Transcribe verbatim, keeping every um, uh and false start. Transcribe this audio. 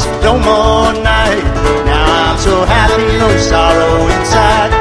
days, no more night. Now I'm so happy, no sorrow inside.